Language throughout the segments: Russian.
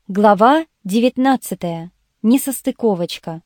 Глава 19. Несостыковочка.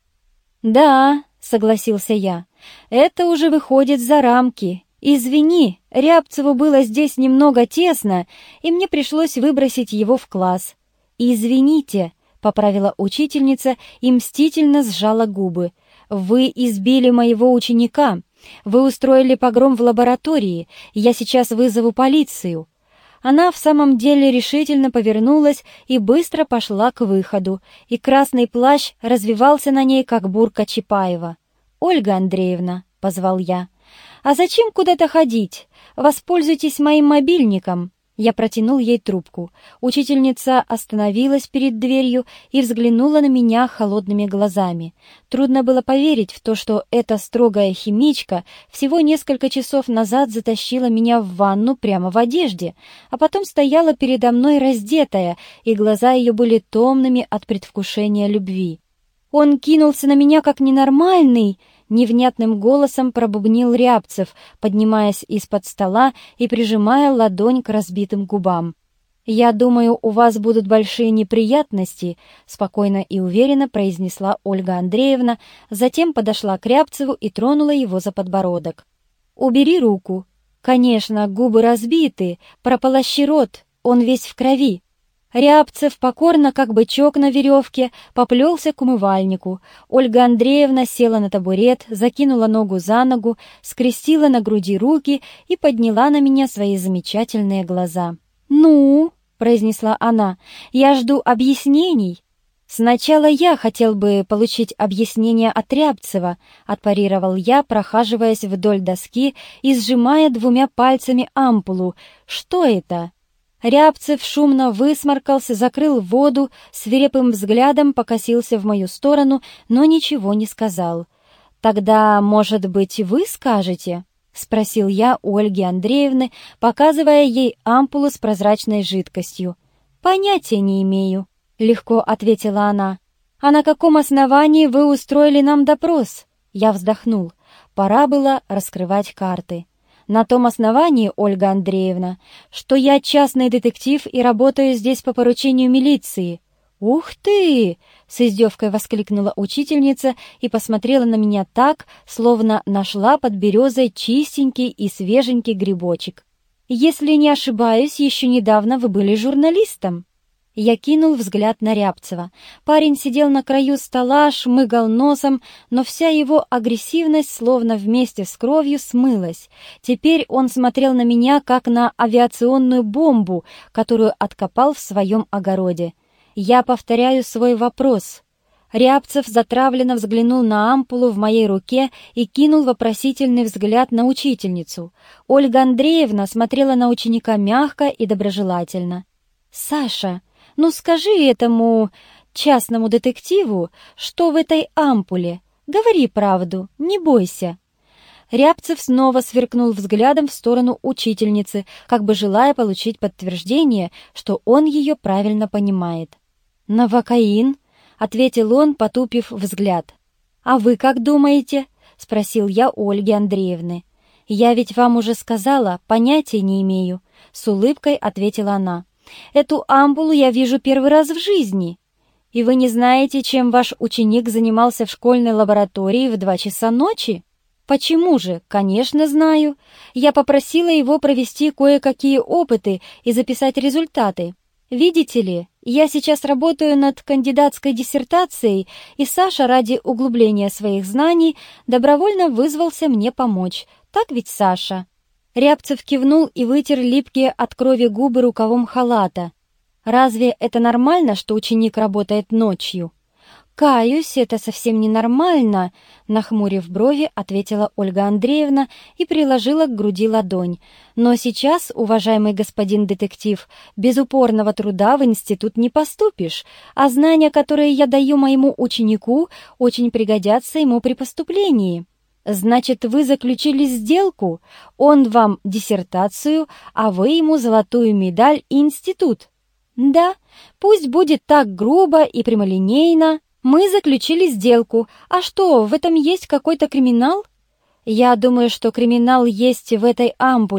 «Да», — согласился я, — «это уже выходит за рамки. Извини, Рябцеву было здесь немного тесно, и мне пришлось выбросить его в класс». «Извините», — поправила учительница и мстительно сжала губы. «Вы избили моего ученика. Вы устроили погром в лаборатории. Я сейчас вызову полицию». Она в самом деле решительно повернулась и быстро пошла к выходу, и красный плащ развивался на ней, как бурка Чапаева. «Ольга Андреевна», — позвал я, — «а зачем куда-то ходить? Воспользуйтесь моим мобильником». Я протянул ей трубку. Учительница остановилась перед дверью и взглянула на меня холодными глазами. Трудно было поверить в то, что эта строгая химичка всего несколько часов назад затащила меня в ванну прямо в одежде, а потом стояла передо мной раздетая, и глаза ее были томными от предвкушения любви. «Он кинулся на меня как ненормальный!» — невнятным голосом пробубнил Рябцев, поднимаясь из-под стола и прижимая ладонь к разбитым губам. «Я думаю, у вас будут большие неприятности», — спокойно и уверенно произнесла Ольга Андреевна, затем подошла к Рябцеву и тронула его за подбородок. «Убери руку. Конечно, губы разбиты, прополощи рот, он весь в крови». Рябцев покорно, как бычок на веревке, поплелся к умывальнику. Ольга Андреевна села на табурет, закинула ногу за ногу, скрестила на груди руки и подняла на меня свои замечательные глаза. «Ну?» — произнесла она. «Я жду объяснений». «Сначала я хотел бы получить объяснение от Рябцева», — отпарировал я, прохаживаясь вдоль доски и сжимая двумя пальцами ампулу. «Что это?» Рябцев шумно высморкался, закрыл воду, свирепым взглядом покосился в мою сторону, но ничего не сказал. «Тогда, может быть, вы скажете?» — спросил я у Ольги Андреевны, показывая ей ампулу с прозрачной жидкостью. «Понятия не имею», — легко ответила она. «А на каком основании вы устроили нам допрос?» Я вздохнул. Пора было раскрывать карты. «На том основании, Ольга Андреевна, что я частный детектив и работаю здесь по поручению милиции». «Ух ты!» — с издевкой воскликнула учительница и посмотрела на меня так, словно нашла под березой чистенький и свеженький грибочек. «Если не ошибаюсь, еще недавно вы были журналистом». Я кинул взгляд на Рябцева. Парень сидел на краю стола, шмыгал носом, но вся его агрессивность словно вместе с кровью смылась. Теперь он смотрел на меня, как на авиационную бомбу, которую откопал в своем огороде. Я повторяю свой вопрос. Рябцев затравленно взглянул на ампулу в моей руке и кинул вопросительный взгляд на учительницу. Ольга Андреевна смотрела на ученика мягко и доброжелательно. «Саша, ну скажи этому частному детективу, что в этой ампуле. Говори правду, не бойся». Рябцев снова сверкнул взглядом в сторону учительницы, как бы желая получить подтверждение, что он ее правильно понимает. «Новокаин», — ответил он, потупив взгляд. «А вы как думаете?» — спросил я у Ольги Андреевны. «Я ведь вам уже сказала, понятия не имею», — с улыбкой ответила она. «Эту ампулу я вижу первый раз в жизни. И вы не знаете, чем ваш ученик занимался в школьной лаборатории в 2 часа ночи?» «Почему же? Конечно, знаю. Я попросила его провести кое-какие опыты и записать результаты. Видите ли, я сейчас работаю над кандидатской диссертацией, и Саша ради углубления своих знаний добровольно вызвался мне помочь. Так ведь, Саша?» Рябцев кивнул и вытер липкие от крови губы рукавом халата. «Разве это нормально, что ученик работает ночью?» «Каюсь, это совсем ненормально», — нахмурив брови, ответила Ольга Андреевна и приложила к груди ладонь. «Но сейчас, уважаемый господин детектив, без упорного труда в институт не поступишь, а знания, которые я даю моему ученику, очень пригодятся ему при поступлении». «Значит, вы заключили сделку? Он вам диссертацию, а вы ему золотую медаль и институт?» «Да, пусть будет так грубо и прямолинейно. Мы заключили сделку. А что, в этом есть какой-то криминал?» «Я думаю, что криминал есть в этой ампуле», —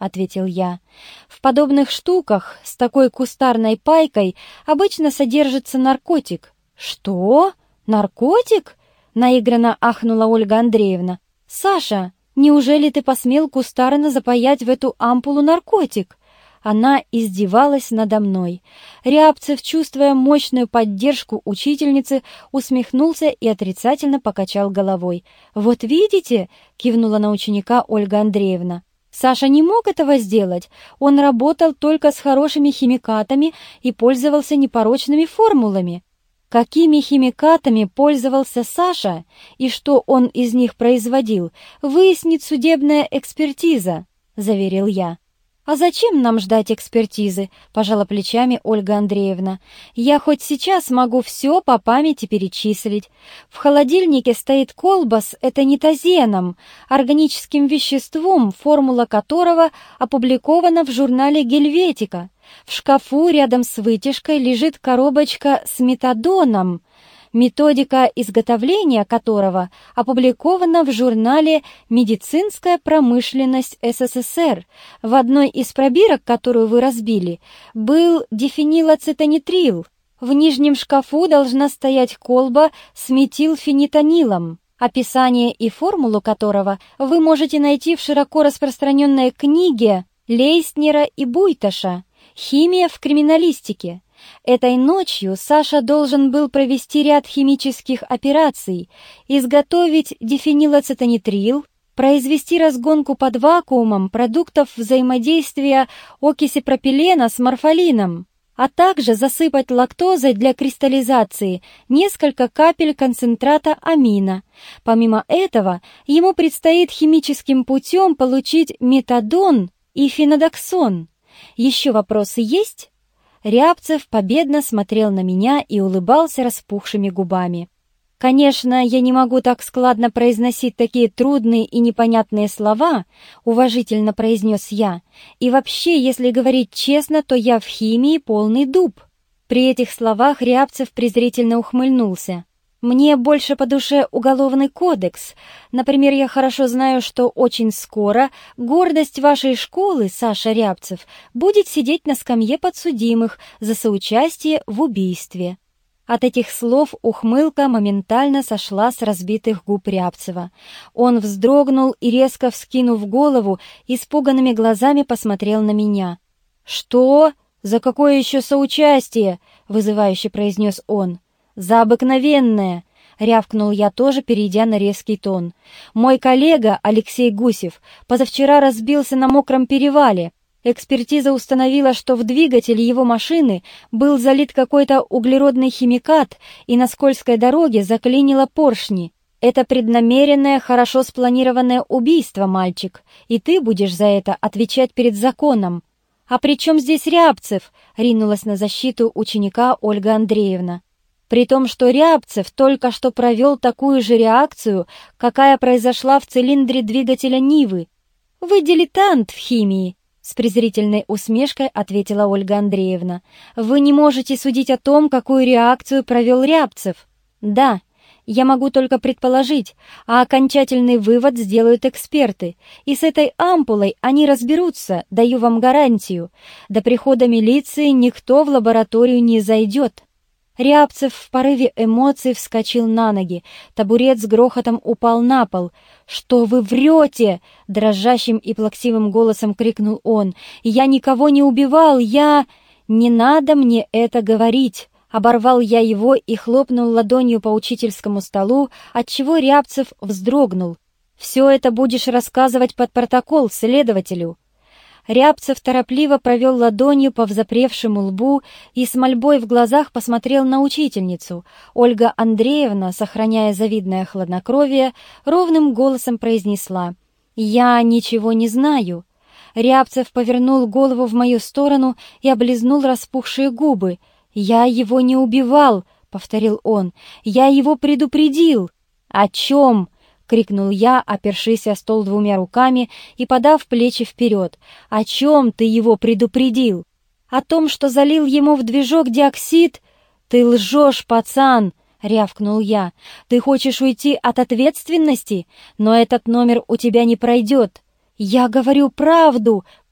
ответил я. «В подобных штуках с такой кустарной пайкой обычно содержится наркотик». «Что? Наркотик?» — наигранно ахнула Ольга Андреевна. «Саша, неужели ты посмел кустарно запаять в эту ампулу наркотик?» Она издевалась надо мной. Рябцев, чувствуя мощную поддержку учительницы, усмехнулся и отрицательно покачал головой. «Вот видите?» — кивнула на ученика Ольга Андреевна. «Саша не мог этого сделать. Он работал только с хорошими химикатами и пользовался непорочными формулами». Какими химикатами пользовался Саша и что он из них производил, выяснит судебная экспертиза, заверил я. «А зачем нам ждать экспертизы?» — пожала плечами Ольга Андреевна. «Я хоть сейчас могу все по памяти перечислить. В холодильнике стоит колба с этанитазеном, органическим веществом, формула которого опубликована в журнале «Гельветика». В шкафу рядом с вытяжкой лежит коробочка с метадоном, методика изготовления которого опубликована в журнале «Медицинская промышленность СССР». В одной из пробирок, которую вы разбили, был дифенилацетонитрил. В нижнем шкафу должна стоять колба с метилфенитонилом, описание и формулу которого вы можете найти в широко распространенной книге Лейснера и Буйташа «Химия в криминалистике». Этой ночью Саша должен был провести ряд химических операций, изготовить дифенилацетонитрил, произвести разгонку под вакуумом продуктов взаимодействия окиси пропилена с морфолином, а также засыпать лактозой для кристаллизации несколько капель концентрата амина. Помимо этого, ему предстоит химическим путем получить метадон и фенодоксон. Еще вопросы есть? Рябцев победно смотрел на меня и улыбался распухшими губами. «Конечно, я не могу так складно произносить такие трудные и непонятные слова», — уважительно произнес я. «И вообще, если говорить честно, то я в химии полный дуб». При этих словах Рябцев презрительно ухмыльнулся. «Мне больше по душе уголовный кодекс. Например, я хорошо знаю, что очень скоро гордость вашей школы, Саша Рябцев, будет сидеть на скамье подсудимых за соучастие в убийстве». От этих слов ухмылка моментально сошла с разбитых губ Рябцева. Он вздрогнул и, резко вскинув голову, испуганными глазами посмотрел на меня. «Что? За какое еще соучастие?» — вызывающе произнес он. «За обыкновенное!» — рявкнул я тоже, перейдя на резкий тон. «Мой коллега Алексей Гусев позавчера разбился на мокром перевале. Экспертиза установила, что в двигатель его машины был залит какой-то углеродный химикат и на скользкой дороге заклинило поршни. Это преднамеренное, хорошо спланированное убийство, мальчик, и ты будешь за это отвечать перед законом». «А при чем здесь Рябцев?» — ринулась на защиту ученика Ольга Андреевна. При том, что Рябцев только что провел такую же реакцию, какая произошла в цилиндре двигателя Нивы. «Вы дилетант в химии», — с презрительной усмешкой ответила Ольга Андреевна. «Вы не можете судить о том, какую реакцию провел Рябцев». «Да, я могу только предположить, а окончательный вывод сделают эксперты, и с этой ампулой они разберутся, даю вам гарантию. До прихода милиции никто в лабораторию не зайдет». Рябцев в порыве эмоций вскочил на ноги. Табурет с грохотом упал на пол. «Что вы врете?» — дрожащим и плаксивым голосом крикнул он. «Я никого не убивал, я...» «Не надо мне это говорить!» Оборвал я его и хлопнул ладонью по учительскому столу, отчего Рябцев вздрогнул. «Все это будешь рассказывать под протокол следователю». Рябцев торопливо провел ладонью по взапревшему лбу и с мольбой в глазах посмотрел на учительницу. Ольга Андреевна, сохраняя завидное хладнокровие, ровным голосом произнесла: «Я ничего не знаю». Рябцев повернул голову в мою сторону и облизнул распухшие губы. «Я его не убивал», — повторил он. «Я его предупредил». «О чем?» — крикнул я, опершись о стол двумя руками и подав плечи вперед. «О чем ты его предупредил?» «О том, что залил ему в движок диоксид». «Ты лжешь, пацан!» — рявкнул я. «Ты хочешь уйти от ответственности? Но этот номер у тебя не пройдет». «Я говорю правду!» —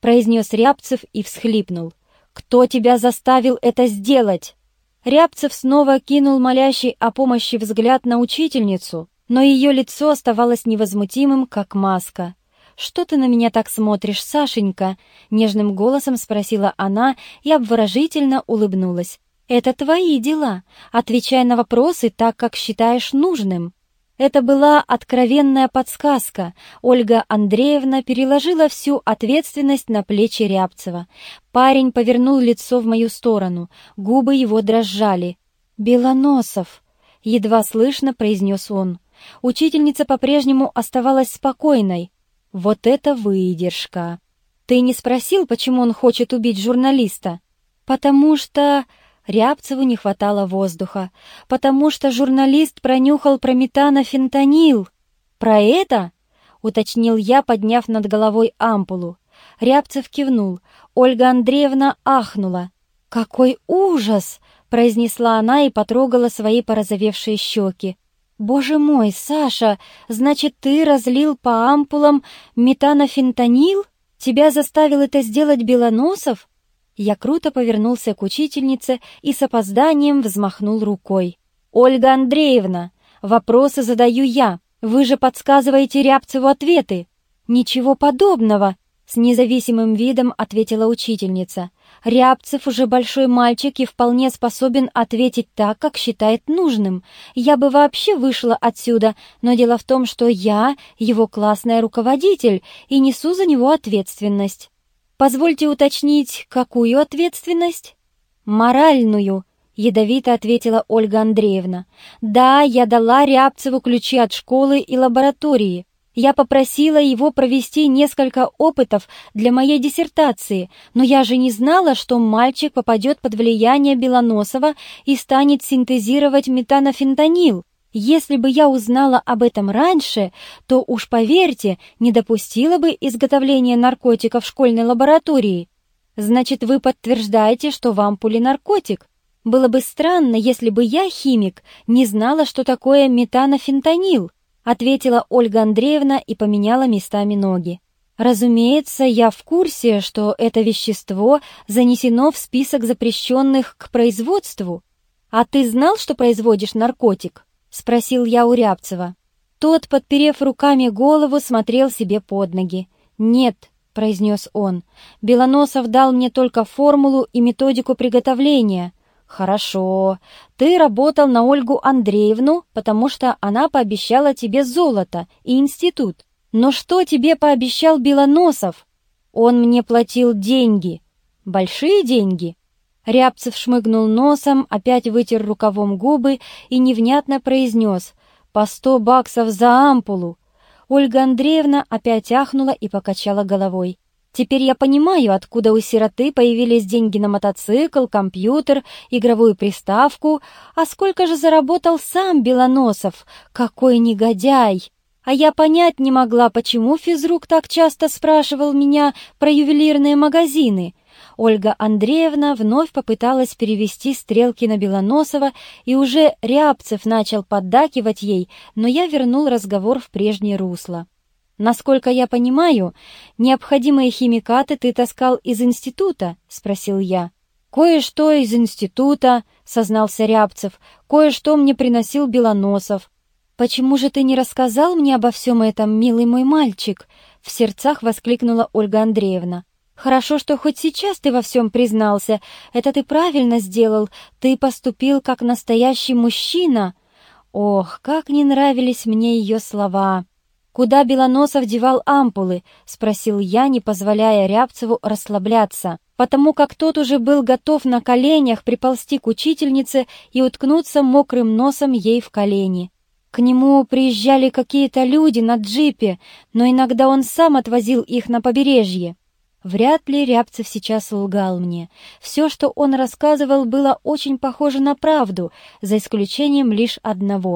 произнес Рябцев и всхлипнул. «Кто тебя заставил это сделать?» Рябцев снова кинул молящий о помощи взгляд на учительницу, но ее лицо оставалось невозмутимым, как маска. «Что ты на меня так смотришь, Сашенька?» — нежным голосом спросила она и обворожительно улыбнулась. «Это твои дела. Отвечай на вопросы так, как считаешь нужным». Это была откровенная подсказка. Ольга Андреевна переложила всю ответственность на плечи Рябцева. Парень повернул лицо в мою сторону. Губы его дрожали. «Белоносов!» — едва слышно произнес он. Учительница по-прежнему оставалась спокойной. «Вот это выдержка! Ты не спросил, почему он хочет убить журналиста?» «Потому что...» Рябцеву не хватало воздуха. «Потому что журналист пронюхал про метанофентанил». «Про это?» — уточнил я, подняв над головой ампулу. Рябцев кивнул. Ольга Андреевна ахнула. «Какой ужас!» — произнесла она и потрогала свои порозовевшие щеки. «Боже мой, Саша, значит, ты разлил по ампулам метанофентанил? Тебя заставил это сделать Белоносов?» Я круто повернулся к учительнице и с опозданием взмахнул рукой. «Ольга Андреевна, вопросы задаю я. Вы же подсказываете Рябцеву ответы». «Ничего подобного», — с независимым видом ответила учительница. «Рябцев уже большой мальчик и вполне способен ответить так, как считает нужным. Я бы вообще вышла отсюда, но дело в том, что я его классная руководитель и несу за него ответственность». «Позвольте уточнить, какую ответственность?» «Моральную», — ядовито ответила Ольга Андреевна. «Да, я дала Рябцеву ключи от школы и лаборатории. Я попросила его провести несколько опытов для моей диссертации, но я же не знала, что мальчик попадет под влияние Белоносова и станет синтезировать метанофентанил. Если бы я узнала об этом раньше, то, уж поверьте, не допустила бы изготовления наркотиков в школьной лаборатории. Значит, вы подтверждаете, что в ампуле наркотик? Было бы странно, если бы я, химик, не знала, что такое метанофентанил», ответила Ольга Андреевна и поменяла местами ноги. «Разумеется, я в курсе, что это вещество занесено в список запрещенных к производству. А ты знал, что производишь наркотик?» — спросил я у Рябцева. Тот, подперев руками голову, смотрел себе под ноги. «Нет», — произнес он, — «Белоносов дал мне только формулу и методику приготовления». «Хорошо. Ты работал на Ольгу Андреевну, потому что она пообещала тебе золото и институт. Но что тебе пообещал Белоносов? Он мне платил деньги. Большие деньги?» Рябцев шмыгнул носом, опять вытер рукавом губы и невнятно произнес: «По 100 баксов за ампулу». Ольга Андреевна опять ахнула и покачала головой. «Теперь я понимаю, откуда у сироты появились деньги на мотоцикл, компьютер, игровую приставку. А сколько же заработал сам Белоносов? Какой негодяй! А я понять не могла, почему физрук так часто спрашивал меня про ювелирные магазины». Ольга Андреевна вновь попыталась перевести стрелки на Белоносова, и уже Рябцев начал поддакивать ей, но я вернул разговор в прежнее русло. «Насколько я понимаю, необходимые химикаты ты таскал из института?» — спросил я. «Кое-что из института», — сознался Рябцев, — «кое-что мне приносил Белоносов». «Почему же ты не рассказал мне обо всем этом, милый мой мальчик?» — в сердцах воскликнула Ольга Андреевна. «Хорошо, что хоть сейчас ты во всем признался. Это ты правильно сделал. Ты поступил как настоящий мужчина». Ох, как не нравились мне ее слова. «Куда Белоносов девал ампулы?» — спросил я, не позволяя Рябцеву расслабляться, потому как тот уже был готов на коленях приползти к учительнице и уткнуться мокрым носом ей в колени. К нему приезжали какие-то люди на джипе, но иногда он сам отвозил их на побережье. Вряд ли Рябцев сейчас лгал мне. Все, что он рассказывал, было очень похоже на правду, за исключением лишь одного.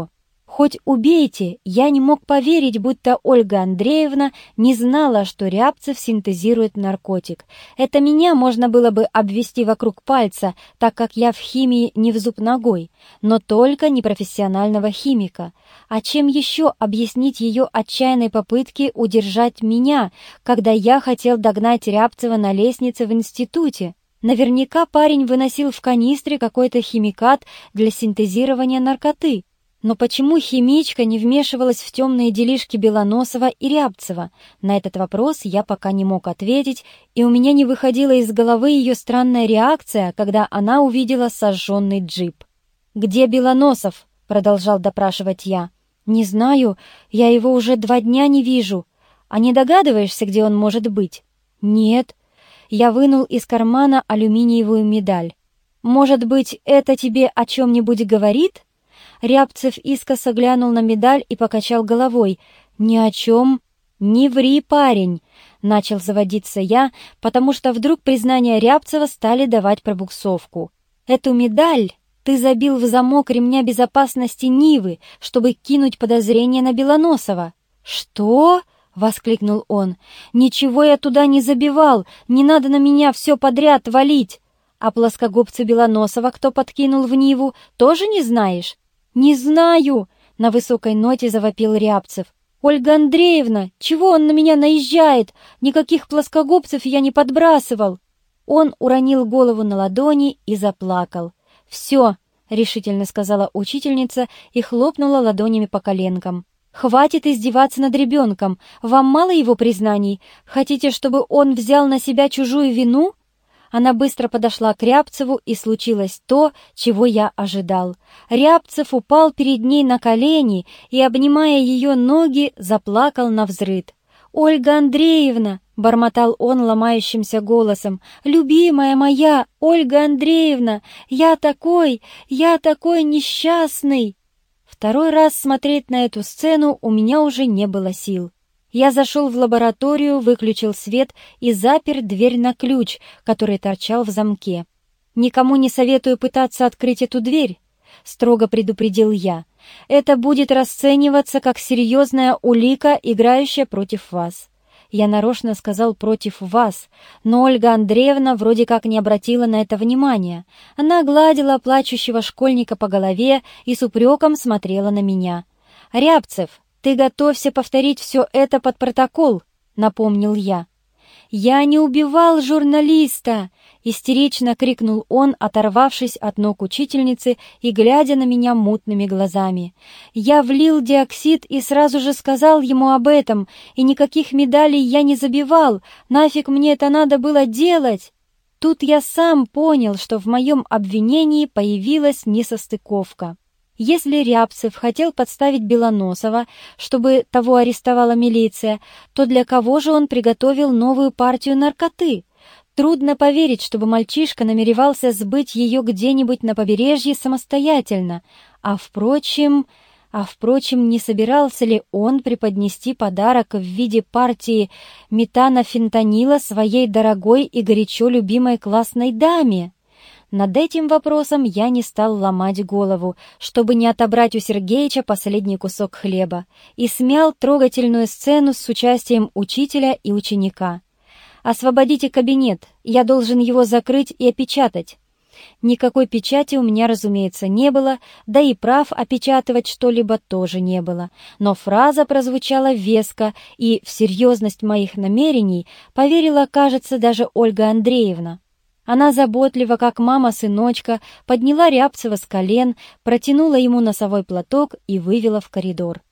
Хоть убейте, я не мог поверить, будто Ольга Андреевна не знала, что Рябцев синтезирует наркотик. Это меня можно было бы обвести вокруг пальца, так как я в химии не в зуб ногой, но только не профессионального химика. А чем еще объяснить ее отчаянной попытки удержать меня, когда я хотел догнать Рябцева на лестнице в институте? Наверняка парень выносил в канистре какой-то химикат для синтезирования наркоты. Но почему химичка не вмешивалась в темные делишки Белоносова и Рябцева? На этот вопрос я пока не мог ответить, и у меня не выходила из головы ее странная реакция, когда она увидела сожженный джип. «Где Белоносов?» — продолжал допрашивать я. «Не знаю, я его уже 2 дня не вижу. А не догадываешься, где он может быть?» «Нет». Я вынул из кармана алюминиевую медаль. «Может быть, это тебе о чем-нибудь говорит?» Рябцев искоса глянул на медаль и покачал головой. «Ни о чем». «Не ври, парень!» — начал заводиться я, потому что вдруг признания Рябцева стали давать пробуксовку. «Эту медаль ты забил в замок ремня безопасности Нивы, чтобы кинуть подозрение на Белоносова». «Что?» — воскликнул он. «Ничего я туда не забивал, не надо на меня все подряд валить. А плоскогубцы Белоносова кто подкинул в Ниву, тоже не знаешь?» «Не знаю!» — на высокой ноте завопил Рябцев. «Ольга Андреевна, чего он на меня наезжает? Никаких плоскогубцев я не подбрасывал!» Он уронил голову на ладони и заплакал. «Все!» — решительно сказала учительница и хлопнула ладонями по коленкам. «Хватит издеваться над ребенком! Вам мало его признаний? Хотите, чтобы он взял на себя чужую вину?» Она быстро подошла к Рябцеву, и случилось то, чего я ожидал. Рябцев упал перед ней на колени и, обнимая ее ноги, заплакал навзрыд. «Ольга Андреевна!» — бормотал он ломающимся голосом. «Любимая моя, Ольга Андреевна! Я такой несчастный!» Второй раз смотреть на эту сцену у меня уже не было сил. Я зашел в лабораторию, выключил свет и запер дверь на ключ, который торчал в замке. «Никому не советую пытаться открыть эту дверь», — строго предупредил я. «Это будет расцениваться как серьезная улика, играющая против вас». Я нарочно сказал «против вас», но Ольга Андреевна вроде как не обратила на это внимания. Она гладила плачущего школьника по голове и с упреком смотрела на меня. «Рябцев, ты готовься повторить все это под протокол», — напомнил я. «Я не убивал журналиста!» — истерично крикнул он, оторвавшись от ног учительницы и глядя на меня мутными глазами. «Я влил диоксид и сразу же сказал ему об этом, и никаких медалей я не забивал. Нафиг мне это надо было делать?» Тут я сам понял, что в моем обвинении появилась несостыковка. Если Рябцев хотел подставить Белоносова, чтобы того арестовала милиция, то для кого же он приготовил новую партию наркоты? Трудно поверить, чтобы мальчишка намеревался сбыть ее где-нибудь на побережье самостоятельно. А впрочем, не собирался ли он преподнести подарок в виде партии метанофентанила своей дорогой и горячо любимой классной даме? Над этим вопросом я не стал ломать голову, чтобы не отобрать у Сергеича последний кусок хлеба, и смял трогательную сцену с участием учителя и ученика. «Освободите кабинет, я должен его закрыть и опечатать». Никакой печати у меня, разумеется, не было, да и прав опечатывать что-либо тоже не было. Но фраза прозвучала веско, и в серьезность моих намерений поверила, кажется, даже Ольга Андреевна. Она заботливо, как мама-сыночка, подняла Рябцева с колен, протянула ему носовой платок и вывела в коридор.